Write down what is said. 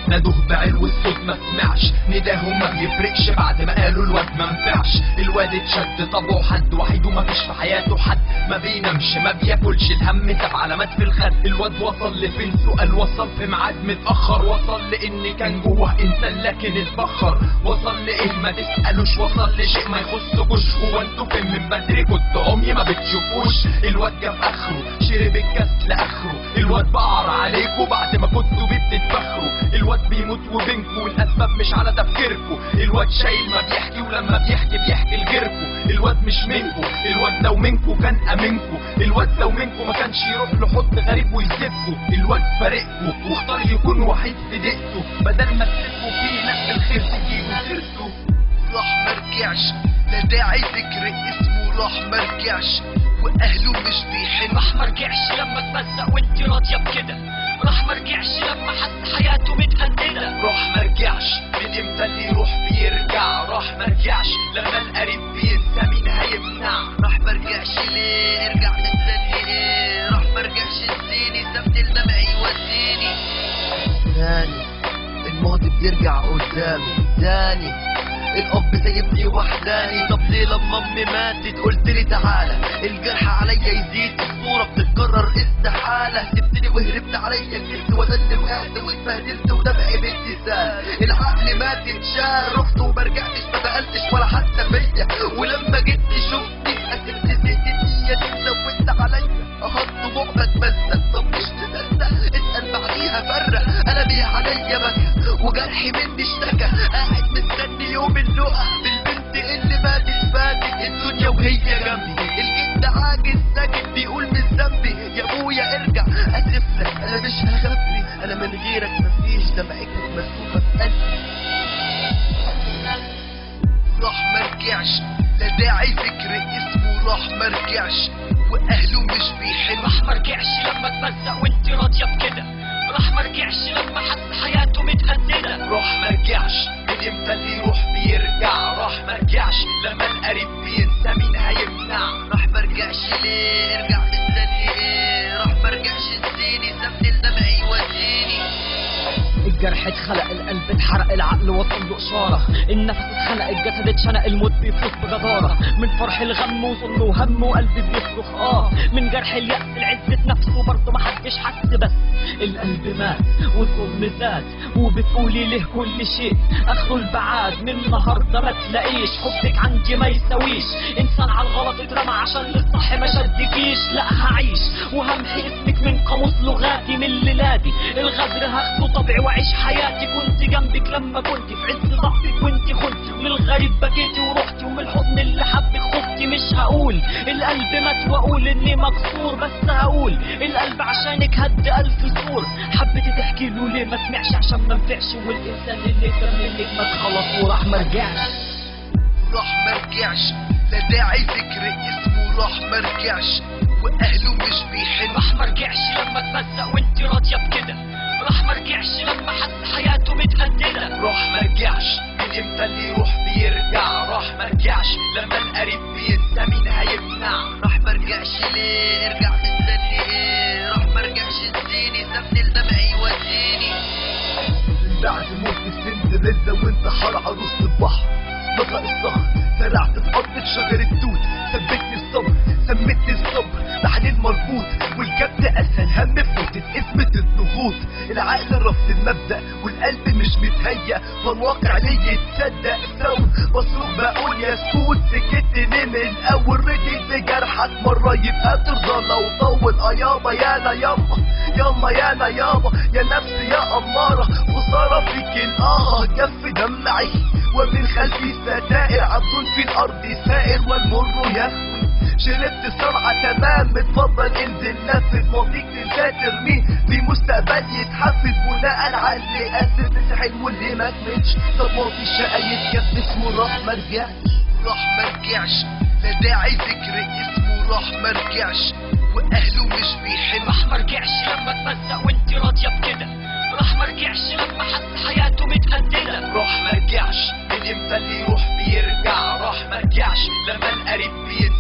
نادوه بعلو الصوت ما سمعش، نداهم ما بيفرقش بعد ما قالوا الواد ما نفعش. الواد اتشد طبعه حد وحيد ومفيش في حياته حد، ما بينامش ما بياكلش، الهم ساب علامات في الخد. الواد وصل لفين؟ سؤال وصل في ميعاد متأخر، وصل لان كان جواه انسان لكن اتبخر. وصل لايه؟ ما تسألوش، وصل لشيء ما يخصكوش. هو انتوا فين من بدري؟ كنت امي ما بتشوفوش. الواد جاب اخره، شرب الكاس لاخره. الواد بعر عليكوا بعد ما كنتوا بيه بتتفخروا. الواد بيموت وبينكوا والاسباب مش على تفكيركوا. الواد شايل ما بيحكي ولما بيحكي لغيركوا. الواد مش منكوا، الواد لو منكوا كان امنكوا. الواد لو منكوا ما كانش يروح لحد غريب ويسيبكوا. الواد فارقكوا واختار يكون وحيد في دقته، بدل ما تسيبوا فيه ناس الخير تجيبوا سيرته. راح مرجعش، لا داعي ذكر اسمه، راح مرجعش واهله مش بيحن. راح مرجعش لما اتمزق وانت راضيه بكده. راح مرجعش لما حس حياته متهدده. راح مرجعش من امتى اللي يروح بيرجع. راح مرجعش لما القريب بينسى مين هيمنع. راح مرجعش ليه ارجع تستني ايه. راح مرجعش الزيني سبت الدمع يوديني تاني. الماضي بيرجع قدامي تاني. الاب سايبني وحداني. طب ليه لما امي ماتت قلت لي تعالى؟ الجرح عليا يزيد، الصوره بتتكرر استحاله. سبتني وهربت عليا الجلد وزنت وقعت واتبهدلت ودمعي بنتي سال. العقل مات اتشال، رحت ومرجعتش ما سالتش ولا حتى فيا. ولما جيت شفتني قسمت زيت النية دي زودت عليا. اهض دموع بتمزق، طب مش تصدق اسال بعديها فرق. قلبي عليا بكى وجرحي مني اشتكى. قاعد مستني يوم اللقا بالبنت اللي فاتت الدنيا وهي جنبي. الجد عاجز ساكت بيقول مش ذنبي. يا ابويا ارجع اسف لك انا مش هخبي. انا من غيرك مفيش دمعتك مسكوفه في قلبي. راح مرجعش، لا داعي ذكر اسمه، راح مرجعش واهله مش بيحن. راح مرجعش لما اتمزق وانت راضيه بكده. راح مرجعش لما حس حياته متهدده. راح مرجعش من امتى اللي يروح بيرجع. راح مرجعش لما القريب بينسى مين هيمنع. راح مرجعش ليه ارجع تستني ايه. راح مرجعش الزيني سبت الدمع يوديني. الجرح اتخلق، القلب اتحرق، العقل وصل له اشاره. النفس اتخنق، الجسد اتشنق، الموت بيفرط بجداره. من فرح الغم وظلم وهم وقلبي بيصرخ من جرح اليأس العزة نفسه برضه محدش حس. بس القلب مات والظلم زاد وبتقولي له كل شيء اخره البعاد. من النهارده ما تلاقيش حبك عندي ما يساويش. انسان على الغلط اترمى عشان للصح ما شدكيش. لا هعيش وهمحي اسمك من قاموس لغاتي من ليلادي. الغدر هاخده طبعي واعيش حياتي. كنت جنبك لما كنت في عز ضعفك وانت خنتي. ومن الغريب بكيتي ورحتي ومن الحضن اللي حبك خفتي. مش هقول القلب مات واقول اني مكسور، بس هقول القلب عشانك هد الف سور. حبيتي تحكي له ليه ما سمعش عشان ما نفعش. والانسان اللي كملك مات خلاص وراح مرجعش. راح مرجعش، لا داعي ذكر اسمه، راح مرجعش واهله مش بيحن. راح مرجعش لما اتمزق وانت راضيه بكده. راح مرجعش لما حس حياته متهدده. راح مرجعش من امتى اللي يروح بيرجع. راح مرجعش لما القريب بينسى مين هيمنع. راح مرجعش ليه ارجع تستني ايه. راح مرجعش الزيني سبت الدمع يوديني. بعد موت السندريلا وانتحار عروس البحر. بطلق الصخر زرعت في ارض شجر التوت. ثبتني الصبر سمتني الصبر بحنين مربوط. والكبت اسهل هم بنوتة ازمة الضغوط. العقل رفض المبدأ والقلب مش متهيأ، فالواقع ليه يتصدق. صوت بصرخ بقول يا سكوت. سكت ليه من الاول؟ رجيت بجرحك مرة يبقى ترضى لو طول. يابا يانا يابا ياما يانا يابا يا نفسي يا امارة. خسارة فيك جف دمعي ومن خلفي ستائر. عطول في الارض سائر والمر يخوي. شربت سرعة تمام اتفضل انزل نفذ. ماضيك تساتر مين في مستقبل يتحفز بناء على اللي اسس. حلمه اللي ما كملش طب ماضي الشقا يتجف اسمه. راح مرجعش، راح مرجعش، لا داعي ذكر اسمه، راح مرجعش واهله مش بيحن. راح مرجعش لما اتمزق وانت راضيه بكده. راح مرجعش لما حس حياته متهدده. راح مرجعش من امتى اللي يروح بيرجع. راح مرجعش لما القريب بينسى